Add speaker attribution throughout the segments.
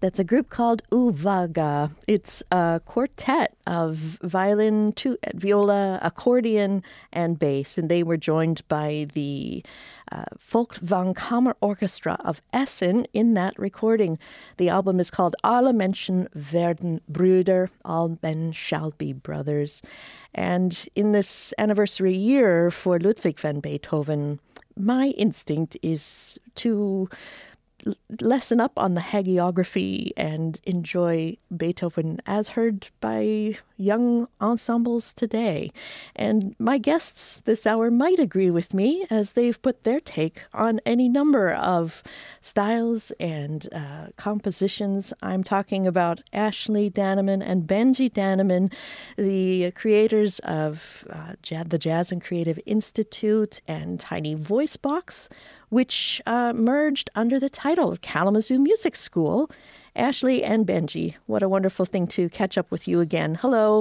Speaker 1: That's a group called Uwaga. It's a quartet of violin, viola, accordion, and bass, and they were joined by the Folkwang Orchestra of Essen in that recording. The album is called Alle Menschen werden Brüder, All Men Shall Be Brothers. And in this anniversary year for Ludwig van Beethoven, my instinct is to lessen up on the hagiography and enjoy Beethoven as heard by young ensembles today. And my guests this hour might agree with me as they've put their take on any number of styles and compositions. I'm talking about Ashley Dannemann and Benji Dannemann, the creators of the Jazz and Creative Institute and Tiny Voice Box, which merged under the title of Kalamazoo Music School. Ashley and Benji, what a wonderful thing to catch up with you again. Hello.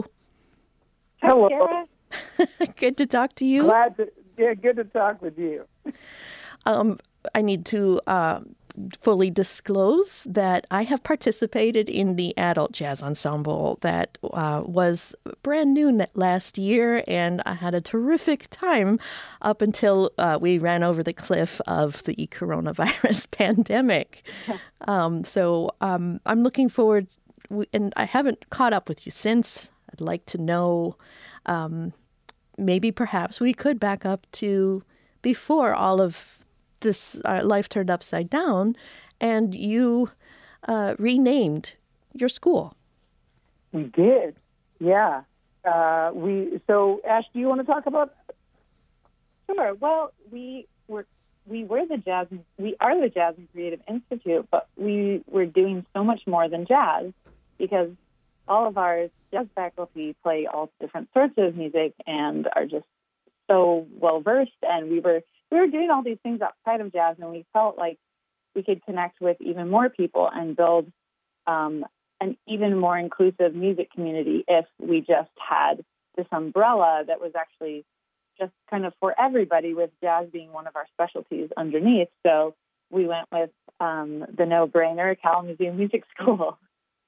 Speaker 2: Hello.
Speaker 1: Good to talk to you.
Speaker 2: Good to talk with you.
Speaker 1: I need to fully disclose that I have participated in the adult jazz ensemble that was brand new last year, and I had a terrific time up until we ran over the cliff of the coronavirus pandemic. So I'm looking forward, and I haven't caught up with you since. I'd like to know, maybe perhaps we could back up to before all of this life turned upside down, and you renamed your school.
Speaker 2: We did, yeah. So, Ash, do you want to talk about?
Speaker 3: Sure. Well, we are the Jazz and Creative Institute, but we were doing so much more than jazz because all of our jazz faculty play all different sorts of music and are just so well versed, and we were doing all these things outside of jazz, and we felt like we could connect with even more people and build an even more inclusive music community if we just had this umbrella that was actually just kind of for everybody, with jazz being one of our specialties underneath. So we went with the no-brainer, Kalamazoo Music School.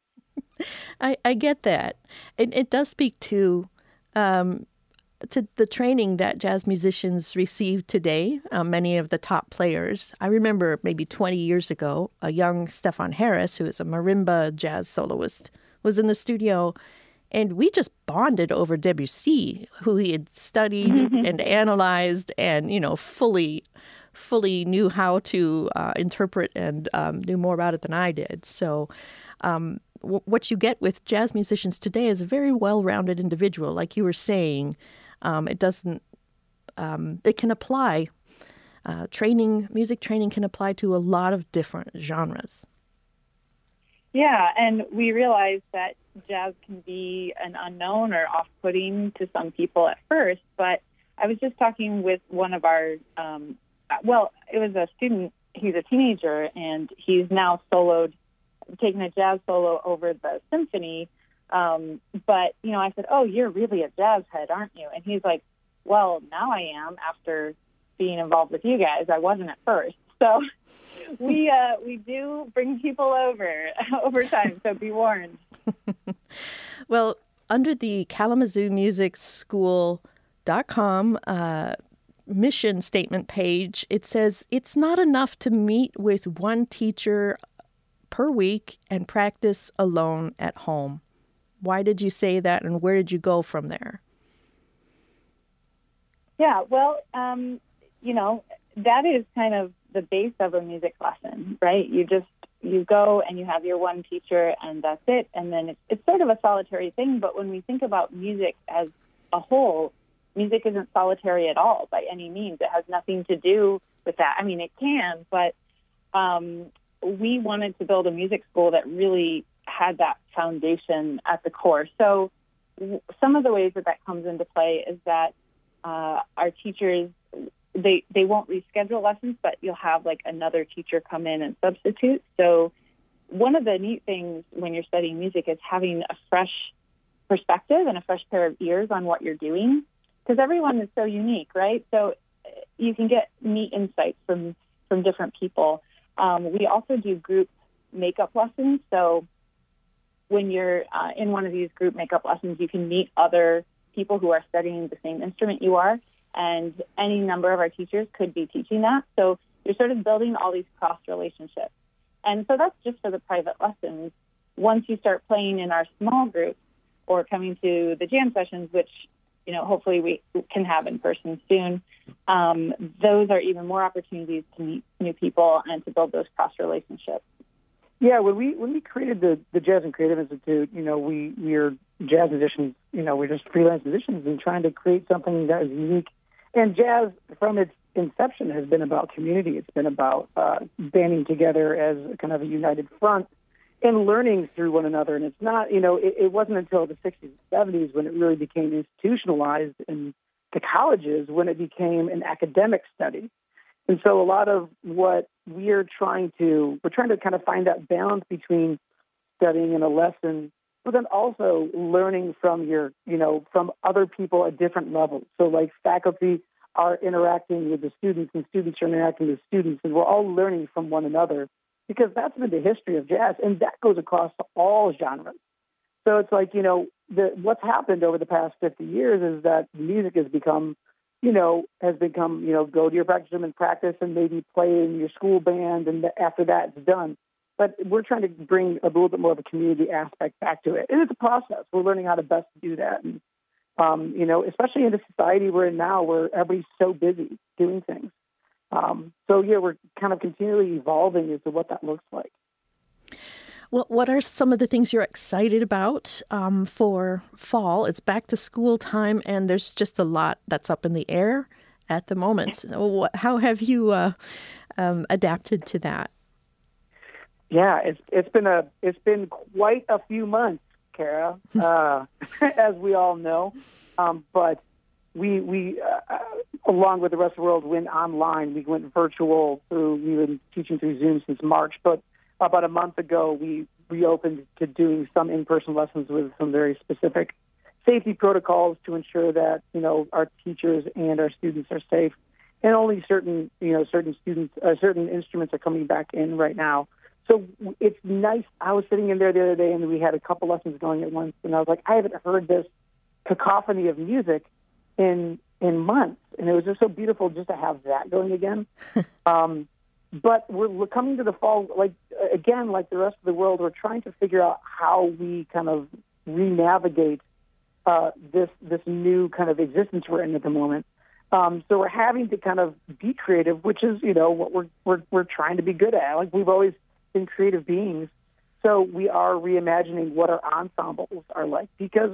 Speaker 1: I get that. It does speak to the training that jazz musicians receive today, many of the top players. I remember maybe 20 years ago, a young Stefan Harris, who is a marimba jazz soloist, was in the studio, and we just bonded over Debussy, who he had studied and analyzed and, fully knew how to interpret and knew more about it than I did. So what you get with jazz musicians today is a very well-rounded individual, like you were saying. It can apply, music training can apply to a lot of different genres.
Speaker 3: Yeah, and we realized that jazz can be an unknown or off-putting to some people at first, but I was just talking with one of our, it was a student, he's a teenager, and he's now taking a jazz solo over the symphony. But, I said, "Oh, you're really a jazz head, aren't you?" And he's like, "Well, now I am after being involved with you guys. I wasn't at first." So we do bring people over time, so be warned.
Speaker 1: Well, under the Kalamazoo Music School.com mission statement page, it says, "It's not enough to meet with one teacher per week and practice alone at home." Why did you say that, and where did you go from there?
Speaker 3: Yeah, well, that is kind of the base of a music lesson, right? You go and you have your one teacher, and that's it. And then it's sort of a solitary thing. But when we think about music as a whole, music isn't solitary at all by any means. It has nothing to do with that. I mean, it can, but we wanted to build a music school that really had that foundation at the core. So some of the ways that comes into play is that our teachers, they won't reschedule lessons, but you'll have like another teacher come in and substitute. So one of the neat things when you're studying music is having a fresh perspective and a fresh pair of ears on what you're doing, because everyone is so unique, right? So you can get neat insights from different people. We also do group makeup lessons. So when you're in one of these group makeup lessons, you can meet other people who are studying the same instrument you are, and any number of our teachers could be teaching that. So you're sort of building all these cross relationships. And so that's just for the private lessons. Once you start playing in our small groups or coming to the jam sessions, which, you know, hopefully we can have in person soon, those are even more opportunities to meet new people and to build those cross relationships.
Speaker 2: Yeah, when we created the Jazz and Creative Institute, you know, we are jazz musicians, you know, we're just freelance musicians and trying to create something that is unique. And jazz, from its inception, has been about community. It's been about banding together as kind of a united front and learning through one another. And it's not, you know, it wasn't until the 60s and 70s when it really became institutionalized in the colleges, when it became an academic study. And so a lot of what we're trying to kind of find that balance between studying in a lesson, but then also learning from from other people at different levels. So like faculty are interacting with the students and students are interacting with students, and we're all learning from one another, because that's been the history of jazz, and that goes across all genres. So it's like, you know, what's happened over the past 50 years is that music has become, go to your practice room and practice and maybe play in your school band, and after that it's done. But we're trying to bring a little bit more of a community aspect back to it. And it's a process. We're learning how to best do that. And, especially in the society we're in now where everybody's so busy doing things. We're kind of continually evolving as to what that looks like.
Speaker 1: Well, what are some of the things you're excited about for fall? It's back to school time, and there's just a lot that's up in the air at the moment. How have you adapted to that?
Speaker 2: Yeah, it's been quite a few months, Kara, as we all know. But we along with the rest of the world, went online. We went virtual we've been teaching through Zoom since March, but about a month ago, we reopened to doing some in-person lessons with some very specific safety protocols to ensure that, our teachers and our students are safe. And only certain students, certain instruments are coming back in right now. So it's nice. I was sitting in there the other day, and we had a couple lessons going at once, and I was like, I haven't heard this cacophony of music in months, and it was just so beautiful just to have that going again. But we're coming to the fall, like the rest of the world, we're trying to figure out how we kind of re-navigate this new kind of existence we're in at the moment. So we're having to kind of be creative, which is, what we're trying to be good at. Like, we've always been creative beings. So we are reimagining what our ensembles are like, because,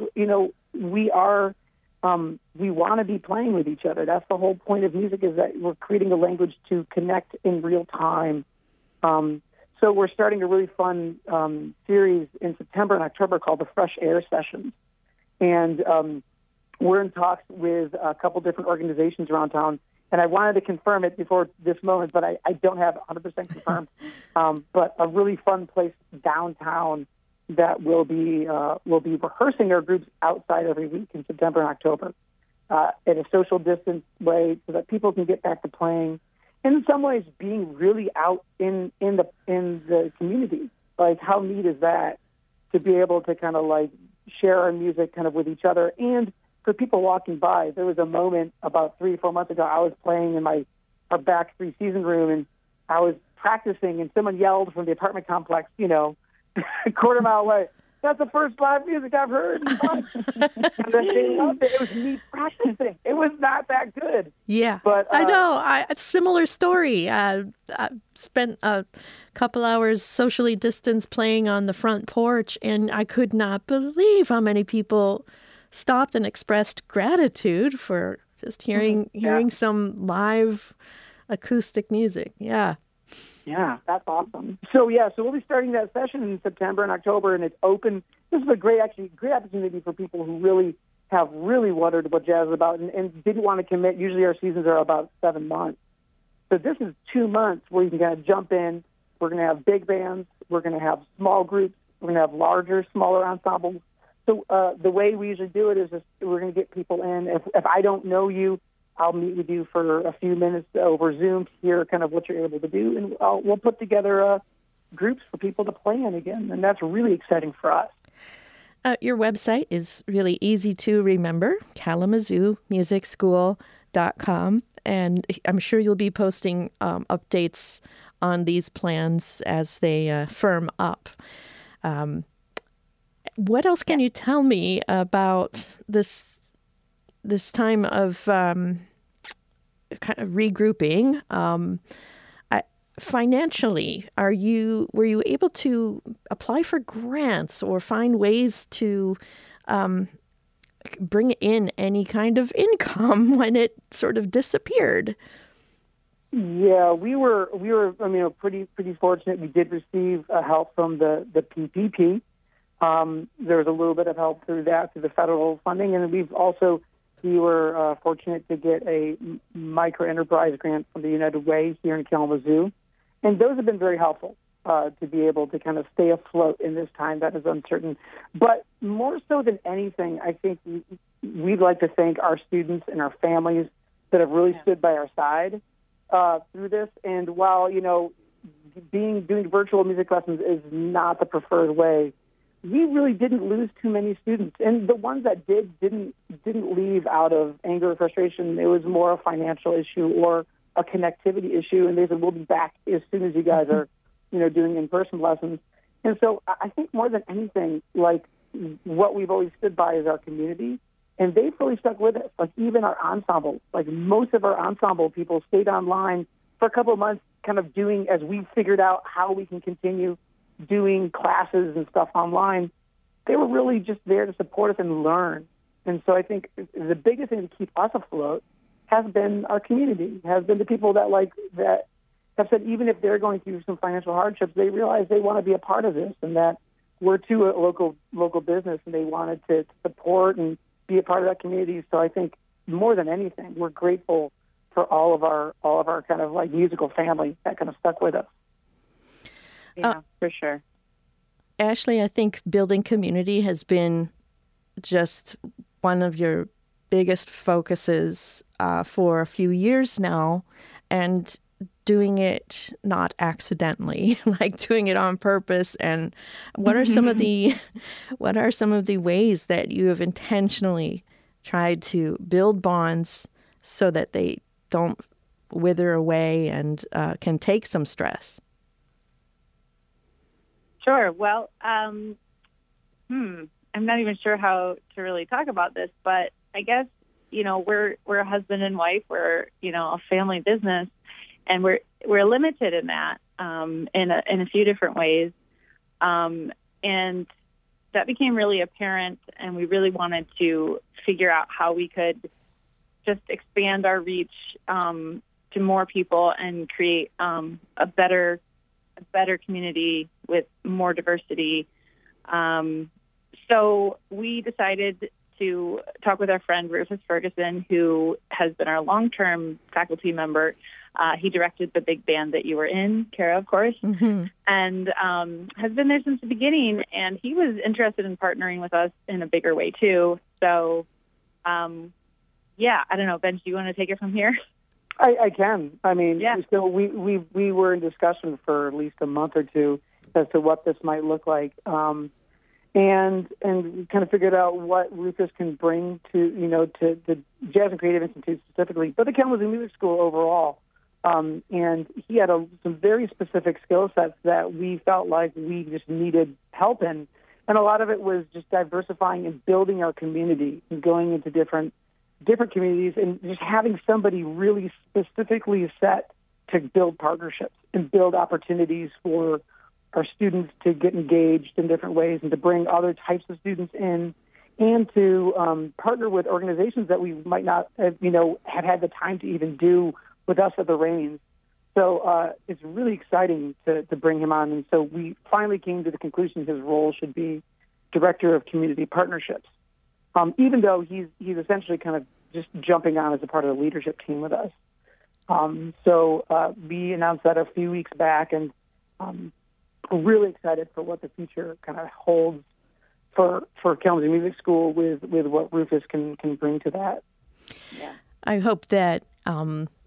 Speaker 2: we want to be playing with each other. That's the whole point of music, is that we're creating a language to connect in real time. So we're starting a really fun series in September and October called the Fresh Air Sessions. And we're in talks with a couple different organizations around town. And I wanted to confirm it before this moment, but I don't have 100% confirmed. But a really fun place downtown that we'll be rehearsing our groups outside every week in September and October in a social distance way, so that people can get back to playing. And in some ways, being really out in the community. Like, how neat is that, to be able to kind of like share our music kind of with each other, and for people walking by. There was a moment about 3 or 4 months ago, I was playing in our back 3-season room, and I was practicing, and someone yelled from the apartment complex, a quarter mile away, "That's the first live music I've heard in months." And then they loved it. It was me practicing. It was not that good.
Speaker 1: Yeah,
Speaker 2: but
Speaker 1: I know. Similar story. I spent a couple hours socially distanced playing on the front porch, and I could not believe how many people stopped and expressed gratitude for just hearing some live acoustic music. Yeah.
Speaker 2: Yeah, that's awesome. So we'll be starting that session in September and October, and it's open. This is a great opportunity for people who really wondered what jazz is about and didn't want to commit. Usually our seasons are about 7 months. So this is 2 months where you can kind of jump in. We're going to have big bands. We're going to have small groups. We're going to have larger, smaller ensembles. So the way we usually do it is just, we're going to get people in. If I don't know you, I'll meet with you for a few minutes over Zoom to hear kind of what you're able to do, and we'll put together groups for people to play in again, and that's really exciting for us.
Speaker 1: Your website is really easy to remember, KalamazooMusicSchool.com, and I'm sure you'll be posting updates on these plans as they firm up. What else can you tell me about this time of kind of regrouping? Financially, were you able to apply for grants or find ways to bring in any kind of income when it sort of disappeared?
Speaker 2: Yeah, we were pretty fortunate. We did receive help from the PPP. There was a little bit of help through the federal funding, and we were fortunate to get a micro enterprise grant from the United Way here in Kalamazoo. And those have been very helpful to be able to kind of stay afloat in this time that is uncertain. But more so than anything, I think we'd like to thank our students and our families that have really stood by our side through this. And while, doing virtual music lessons is not the preferred way, we really didn't lose too many students. And the ones that didn't leave out of anger or frustration. It was more a financial issue or a connectivity issue, and they said, we'll be back as soon as you guys are, doing in-person lessons. And so I think more than anything, like what we've always stood by is our community, and they've really stuck with us. Like even our ensemble, like most of our ensemble people stayed online for a couple of months, kind of doing as we figured out how we can continue doing classes and stuff online. They were really just there to support us and learn. And so I think the biggest thing to keep us afloat has been our community, has been the people that have said even if they're going through some financial hardships, they realize they want to be a part of this, and that we're too a local business, and they wanted to support and be a part of that community. So I think more than anything, we're grateful for all of our kind of like musical family that kind of stuck with us.
Speaker 3: Yeah, for sure.
Speaker 1: Ashley, I think building community has been just one of your biggest focuses for a few years now, and doing it not accidentally, like doing it on purpose. And what are some of the ways that you have intentionally tried to build bonds so that they don't wither away and can take some stress?
Speaker 3: Sure. Well, I'm not even sure how to really talk about this, but I guess, we're a husband and wife. We're, a family business, and we're limited in that in a few different ways. And that became really apparent, and we really wanted to figure out how we could just expand our reach to more people and create a better community with more diversity. So we decided to talk with our friend Rufus Ferguson, who has been our long-term faculty member. He directed the big band that you were in, Kara, of course, and has been there since the beginning. And he was interested in partnering with us in a bigger way too. So, I don't know, Ben, do you want to take it from here?
Speaker 2: I can. I mean, so we were in discussion for at least a month or two as to what this might look like, and kind of figured out what Rufus can bring to the Jazz and Creative Institute specifically, but the Kalamazoo Music School overall. And he had some very specific skill sets that we felt like we just needed help in, and a lot of it was just diversifying and building our community and going into different communities and just having somebody really specifically set to build partnerships and build opportunities for our students to get engaged in different ways and to bring other types of students in, and to partner with organizations that we might not have had the time to even do with us at the reins. So it's really exciting to bring him on. And so we finally came to the conclusion his role should be Director of Community Partnerships. Even though he's essentially kind of just jumping on as a part of the leadership team with us. So we announced that a few weeks back, and we're really excited for what the future kind of holds for Kalamazoo Music School with what Rufus can bring to that.
Speaker 1: Yeah. I hope that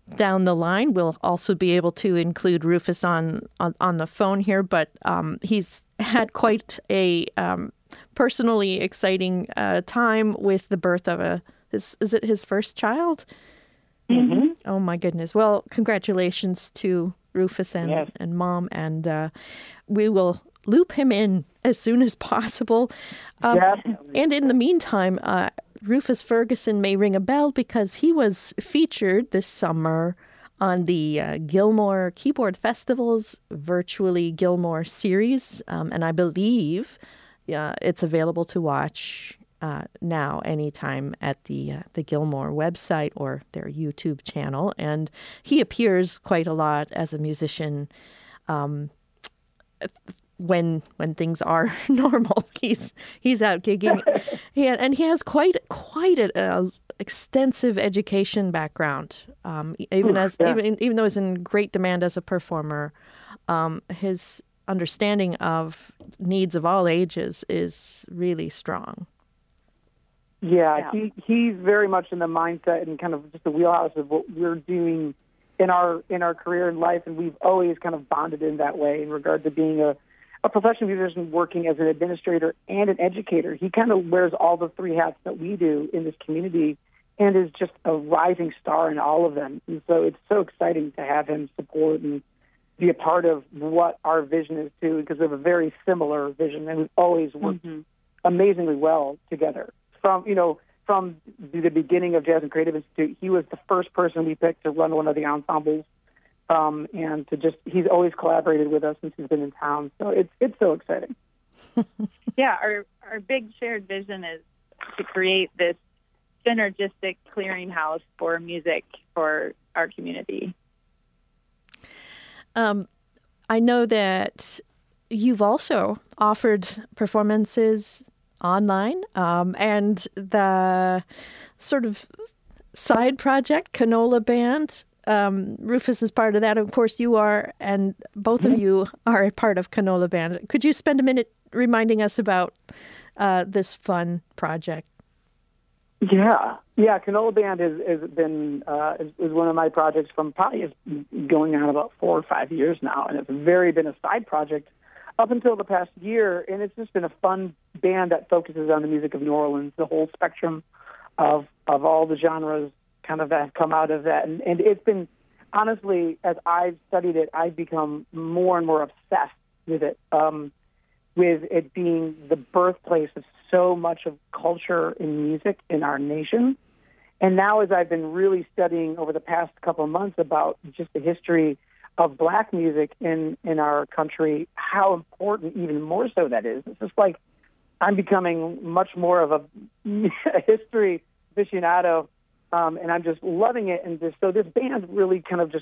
Speaker 1: down the line. We'll also be able to include Rufus on the phone here, but he's had quite a personally exciting time with the birth of is it his first child?
Speaker 2: Mm-hmm.
Speaker 1: Oh my goodness. Well, congratulations to Rufus and Mom, and we will loop him in as soon as possible. And in the meantime, Rufus Ferguson may ring a bell because he was featured this summer on the Gilmore Keyboard Festival's Virtually Gilmore series, and I believe it's available to watch now anytime at the Gilmore website or their YouTube channel. And he appears quite a lot as a musician when things are normal. He's out gigging. He has quite a extensive education background. Even though he's in great demand as a performer, his understanding of needs of all ages is really strong.
Speaker 2: Yeah, he's very much in the mindset and kind of just the wheelhouse of what we're doing in our career and life, and we've always kind of bonded in that way in regard to being a professional musician working as an administrator and an educator. He kind of wears all the three hats that we do in this community and is just a rising star in all of them. And so it's so exciting to have him support and be a part of what our vision is too, because we have a very similar vision and we've always worked amazingly well together. From the beginning of Jazz and Creative Institute, he was the first person we picked to run one of the ensembles. And he's always collaborated with us since he's been in town. So it's so exciting.
Speaker 3: Yeah, our big shared vision is to create this synergistic clearinghouse for music for our community.
Speaker 1: I know that you've also offered performances online, and the sort of side project, Canola Band. Rufus is part of that. Of course, you are, and both of you are a part of Canola Band. Could you spend a minute reminding us about this fun project?
Speaker 2: Yeah. Canola Band has been is one of my projects from probably is going on about 4 or 5 years now, and it's been a side project up until the past year, and it's just been a fun band that focuses on the music of New Orleans, the whole spectrum of all the genres kind of that have come out of that. And it's been, honestly, as I've studied it, I've become more and more obsessed with it being the birthplace of so much of culture and music in our nation. And now as I've been really studying over the past couple of months about just the history of Black music in our country, how important even more so that is. It's just like I'm becoming much more of a history aficionado, and I'm just loving it. And so this band really kind of just,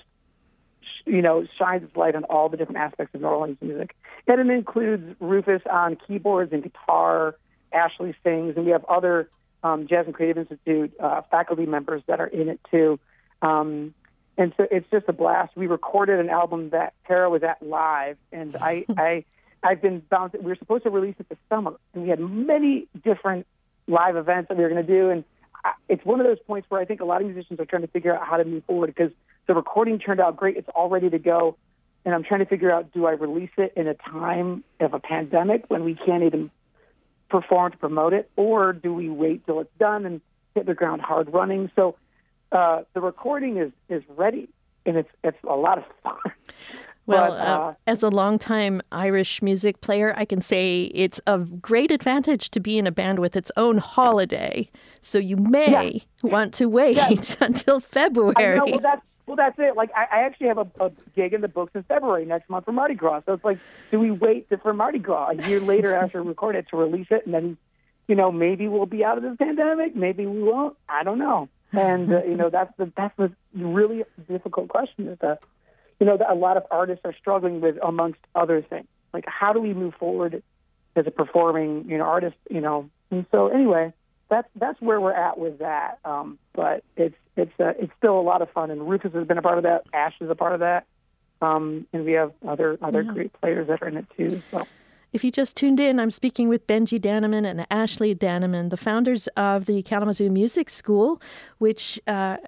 Speaker 2: shines its light on all the different aspects of New Orleans music. And it includes Rufus on keyboards and guitar, Ashley sings, and we have other Jazz and Creative Institute faculty members that are in it too. And so it's just a blast. We recorded an album that Tara was at live, and I've been bouncing. We were supposed to release it this summer, and we had many different live events that we were going to do. And it's one of those points where I think a lot of musicians are trying to figure out how to move forward because the recording turned out great. It's all ready to go. And I'm trying to figure out, do I release it in a time of a pandemic when we can't even perform to promote it, or do we wait till it's done and hit the ground hard running? So the recording is ready, and it's a lot of fun.
Speaker 1: Well, as a longtime Irish music player, I can say it's a great advantage to be in a band with its own holiday. So you may want to wait until February.
Speaker 2: I know, well, that's it. Like, I actually have a gig in the books in February next month for Mardi Gras. So it's like, do we wait for Mardi Gras a year later after we record it to release it? And then, maybe we'll be out of this pandemic. Maybe we won't. I don't know. And, that's the really difficult question is that, that a lot of artists are struggling with, amongst other things. Like, how do we move forward as a performing, artist, And so anyway, that's where we're at with that. But it's still a lot of fun, and Rufus has been a part of that. Ash is a part of that, and we have other great players that are in it too. So,
Speaker 1: if you just tuned in, I'm speaking with Benji Daneman and Ashley Daneman, the founders of the Kalamazoo Music School, which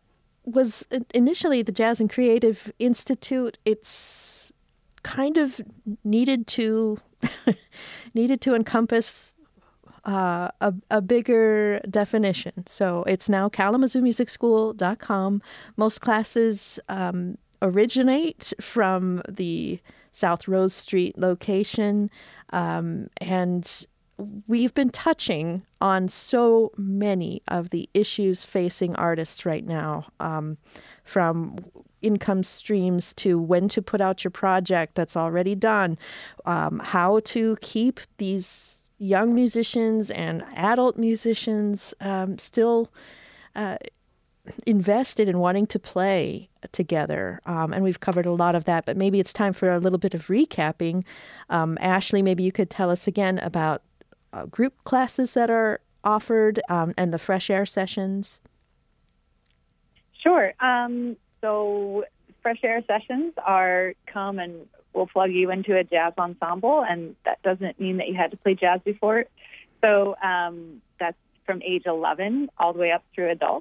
Speaker 1: was initially the Jazz and Creative Institute. It's kind of needed to encompass a bigger definition. So it's now KalamazooMusicSchool.com. Most classes originate from the South Rose Street location, and we've been touching on so many of the issues facing artists right now, from income streams to when to put out your project that's already done, how to keep these young musicians and adult musicians still invested in wanting to play together. And we've covered a lot of that, but maybe it's time for a little bit of recapping. Ashley, maybe you could tell us again about group classes that are offered and the fresh air sessions.
Speaker 3: Sure. So fresh air sessions are come and we'll plug you into a jazz ensemble, and that doesn't mean that you had to play jazz before. So that's from age 11 all the way up through adults.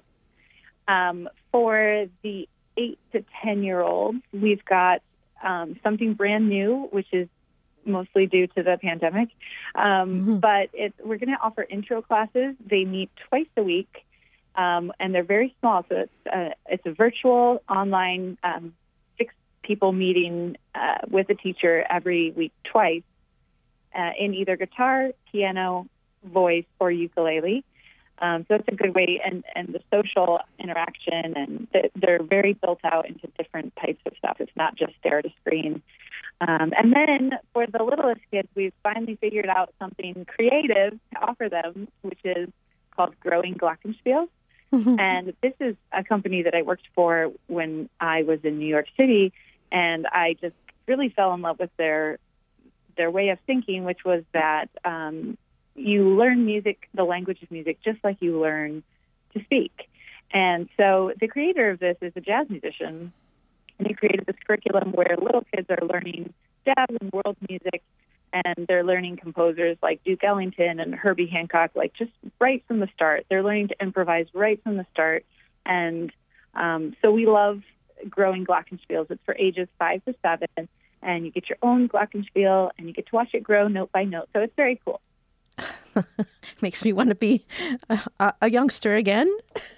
Speaker 3: For the 8 to 10-year-olds, we've got something brand new, which is mostly due to the pandemic. But we're going to offer intro classes. They meet twice a week, and they're very small. So it's a virtual online 6-people meeting with a teacher every week twice in either guitar, piano, voice, or ukulele. So it's a good way, and the social interaction, and they're very built out into different types of stuff. It's not just stare at a screen. And then for the littlest kids, we've finally figured out something creative to offer them, which is called Growing Glockenspiel. And this is a company that I worked for when I was in New York City, and I just really fell in love with their way of thinking, which was that you learn music, the language of music, just like you learn to speak. And so the creator of this is a jazz musician, and he created this curriculum where little kids are learning jazz and world music, and they're learning composers like Duke Ellington and Herbie Hancock, like just right from the start. They're learning to improvise right from the start. And so we love Growing Glockenspiels. It's for ages 5 to 7, and you get your own Glockenspiel, and you get to watch it grow note by note. So it's very cool.
Speaker 1: Makes me want to be a youngster again.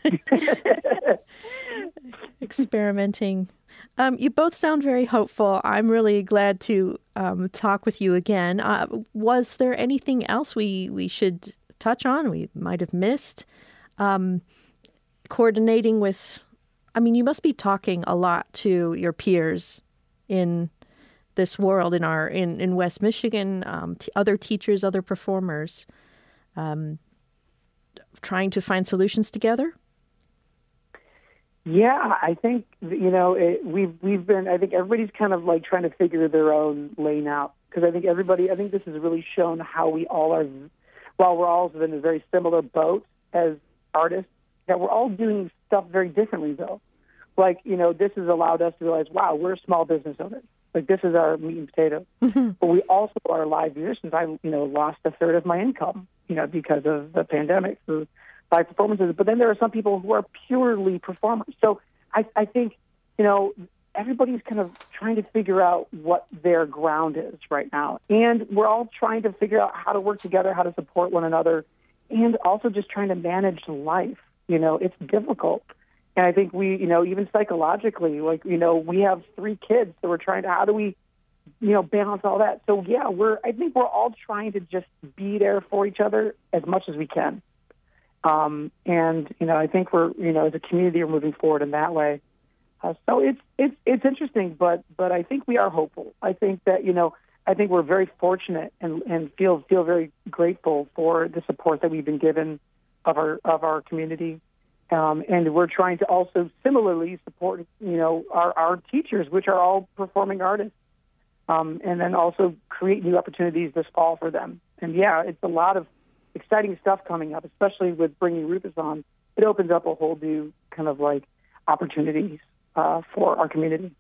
Speaker 1: Experimenting. You both sound very hopeful. I'm really glad to talk with you again. Was there anything else we should touch on? We might have missed. Coordinating with, you must be talking a lot to your peers in this world, in West Michigan, other teachers, other performers, trying to find solutions together.
Speaker 2: Yeah, I think we've been. I think everybody's kind of like trying to figure their own lane out, because I think this has really shown how we all are. While we're all in a very similar boat as artists, that we're all doing stuff very differently, though. Like, this has allowed us to realize, wow, we're small business owners. Like, this is our meat and potatoes. But we also are live musicians. I, lost a third of my income, because of the pandemic through live performances. But then there are some people who are purely performers. So I think, everybody's kind of trying to figure out what their ground is right now. And we're all trying to figure out how to work together, how to support one another, and also just trying to manage life. It's difficult. And I think we, even psychologically, like, we have 3 kids, so we're trying to, how do we, balance all that? So, yeah, I think we're all trying to just be there for each other as much as we can. And, I think we're, as a community, we're moving forward in that way. So it's interesting, but I think we are hopeful. I think that, I think we're very fortunate and feel very grateful for the support that we've been given of our community. And we're trying to also similarly support, our teachers, which are all performing artists, and then also create new opportunities this fall for them. And yeah, it's a lot of exciting stuff coming up, especially with bringing Rufus on. It opens up a whole new kind of like opportunities for our community.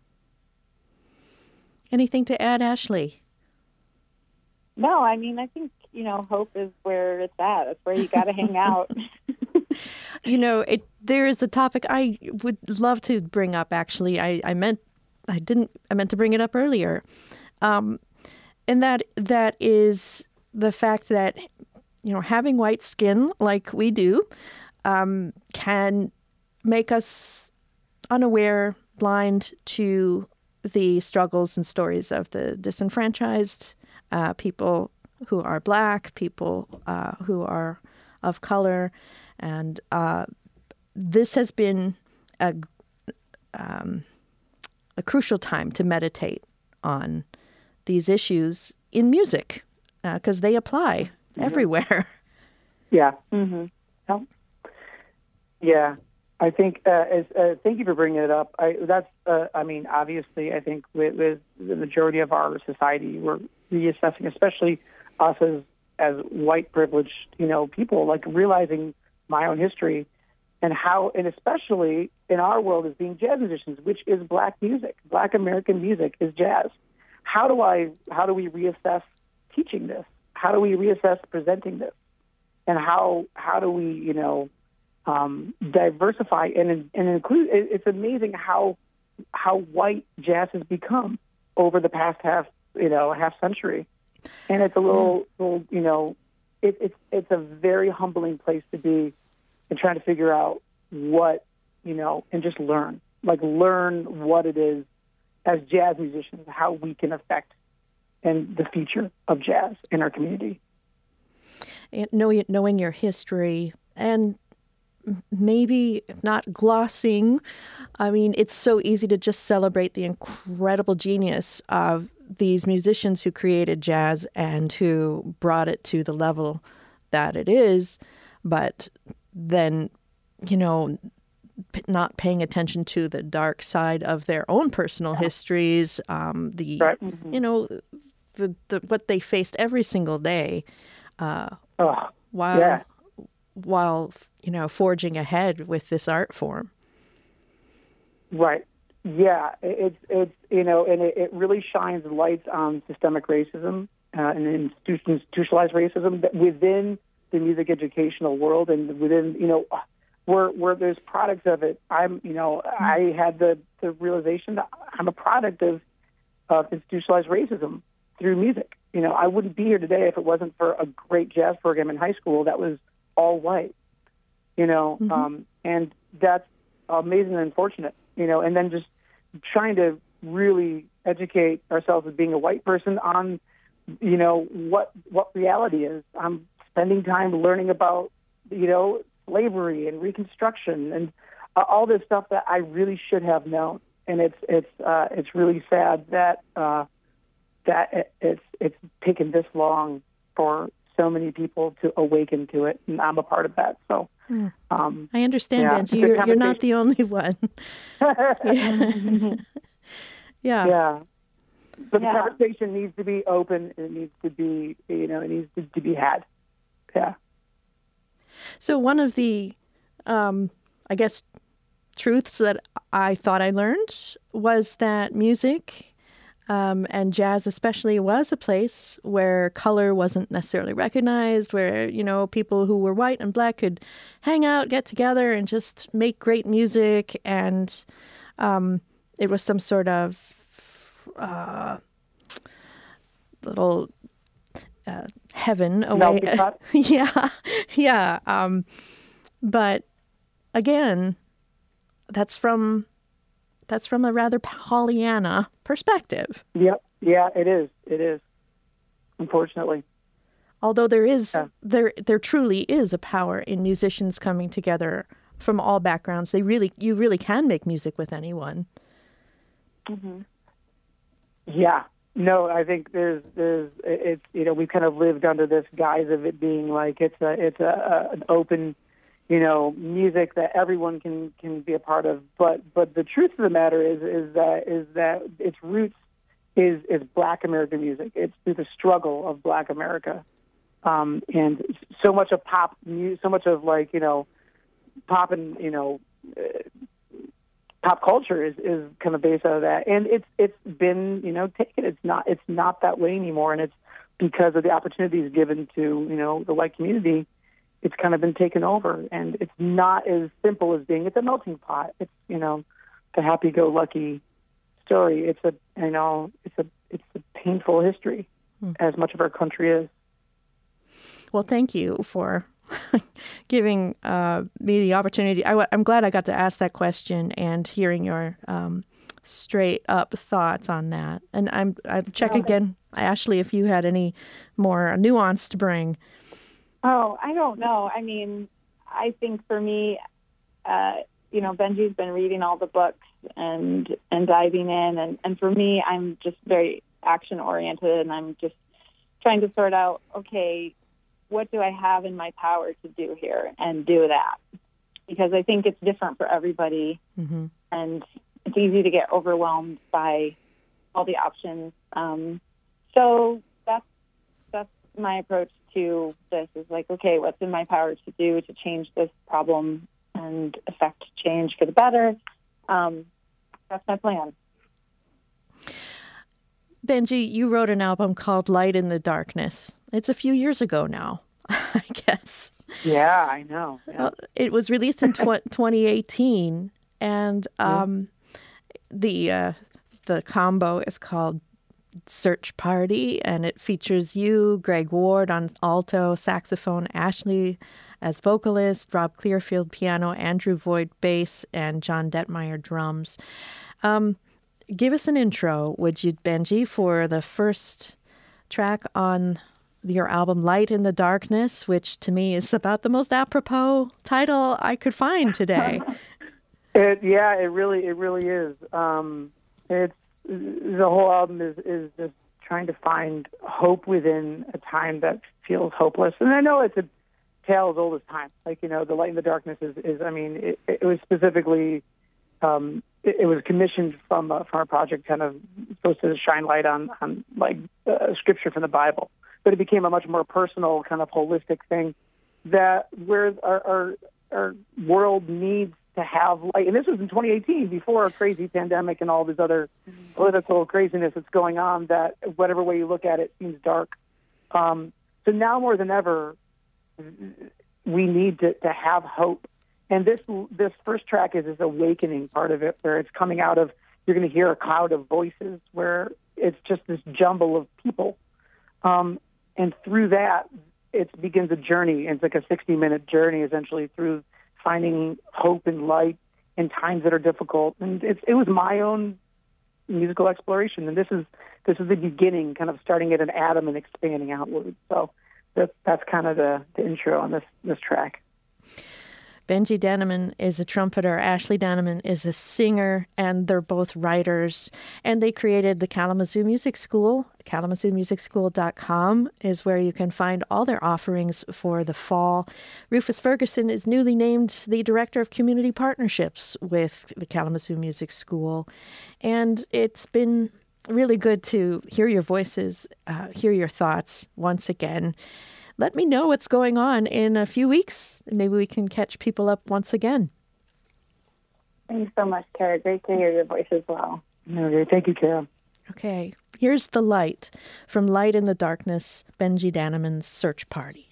Speaker 1: Anything to add, Ashley?
Speaker 3: No, I think, hope is where it's at. It's where you got to hang out.
Speaker 1: there is a topic I would love to bring up. Actually, I meant to bring it up earlier, and that is the fact that having white skin like we do can make us unaware, blind to the struggles and stories of the disenfranchised, people who are Black, people who are of color, and this has been a crucial time to meditate on these issues in music because they apply everywhere.
Speaker 2: Yeah. Mm-hmm. Yeah. I think, thank you for bringing it up. Obviously, I think with the majority of our society, we're reassessing, especially us as white privileged, people, like realizing my own history and how, and especially in our world as being jazz musicians, which is Black music, Black American music is jazz. How do we reassess teaching this? How do we reassess presenting this? And how do we, diversify and include? It's amazing how white jazz has become over the past half century, and it's a little it's a very humbling place to be, and trying to figure out what and just learn what it is as jazz musicians, how we can affect and the future of jazz in our community.
Speaker 1: And knowing your history and maybe not glossing. I mean, it's so easy to just celebrate the incredible genius of these musicians who created jazz and who brought it to the level that it is, but then, not paying attention to the dark side of their own personal histories,
Speaker 2: right. Mm-hmm.
Speaker 1: The what they faced every single day, while forging ahead with this art form.
Speaker 2: Right. Yeah. It's and it really shines lights on systemic racism and institutionalized racism that within the music educational world and within where there's products of it. I had the realization that I'm a product of institutionalized racism through music. I wouldn't be here today if it wasn't for a great jazz program in high school that was all white, and that's amazing and unfortunate, and then just trying to really educate ourselves as being a white person on, what reality is. I'm spending time learning about, slavery and Reconstruction and all this stuff that I really should have known. And it's really sad that it's taken this long for so many people to awaken to it, and I'm a part of that. So
Speaker 1: I understand, Benji. You're not the only one. Yeah.
Speaker 2: But the conversation needs to be open. It needs to be, it needs to be had. Yeah.
Speaker 1: So one of the, truths that I thought I learned was that music and jazz especially was a place where color wasn't necessarily recognized, where, people who were white and Black could hang out, get together, and just make great music. And it was some sort of little heaven away. Yeah. But again, that's from a rather Pollyanna perspective.
Speaker 2: Yep. Yeah, it is. Unfortunately.
Speaker 1: Although there truly is a power in musicians coming together from all backgrounds. You really can make music with anyone.
Speaker 2: Mm-hmm. Yeah. No, I think it's we've kind of lived under this guise of it being like it's an open, music that everyone can be a part of. But the truth of the matter is that its roots is Black American music. It's through the struggle of Black America, and so much of pop, so much of pop and pop culture is kind of based out of that, and it's been taken. It's not that way anymore, and it's because of the opportunities given to the white community it's kind of been taken over, and it's not as simple as being it's a melting pot. It's the happy-go-lucky story. It's a painful history, as much of our country is.
Speaker 1: Well, thank you for giving me the opportunity. I'm glad I got to ask that question and hearing your straight up thoughts on that. And I check again, Ashley, if you had any more nuance to bring.
Speaker 3: Oh, I don't know. I mean, I think for me, Benji's been reading all the books and diving in. And for me, I'm just very action oriented, and I'm just trying to sort out, okay, what do I have in my power to do here, and do that? Because I think it's different for everybody, and it's easy to get overwhelmed by all the options. So that's my approach to this, is like, okay, what's in my power to do to change this problem and affect change for the better? That's my plan.
Speaker 1: Benji, you wrote an album called Light in the Darkness. It's a few years ago now, I guess.
Speaker 2: Yeah, I know. Yeah.
Speaker 1: It was released in 2018, and the combo is called Search Party, and it features you, Greg Ward on alto, saxophone, Ashley as vocalist, Rob Clearfield piano, Andrew Voigt bass, and John Detmeyer drums. Give us an intro, would you, Benji, for the first track on your album, Light in the Darkness, which to me is about the most apropos title I could find today.
Speaker 2: It really is. It's the whole album is just trying to find hope within a time that feels hopeless. And I know it's a tale as old as time. Like, the Light in the Darkness is I mean, it was specifically, it was commissioned from a project kind of supposed to shine light on scripture from the Bible. But it became a much more personal, kind of holistic thing that where our world needs to have light. And this was in 2018, before a crazy pandemic and all this other political craziness that's going on, that whatever way you look at it seems dark. So now more than ever, we need to have hope. And this first track is this awakening part of it, where it's coming out of, you're going to hear a cloud of voices, where it's just this jumble of people. And through that, it begins a journey. It's like a 60-minute journey, essentially, through finding hope and light in times that are difficult. And it was my own musical exploration. And this is the beginning, kind of starting at an atom and expanding outward. So that's kind of the intro on this track.
Speaker 1: Benji Daneman is a trumpeter. Ashley Daneman is a singer, and they're both writers. And they created the Kalamazoo Music School. KalamazooMusicSchool.com is where you can find all their offerings for the fall. Rufus Ferguson is newly named the Director of Community Partnerships with the Kalamazoo Music School. And it's been really good to hear your voices, hear your thoughts once again. Let me know what's going on in a few weeks. Maybe we can catch people up once again.
Speaker 3: Thanks so much, Kara. Great to hear your voice as well.
Speaker 2: Okay, thank you, Kara.
Speaker 1: Okay, here's The Light from Light in the Darkness, Benji Daneman's Search Party.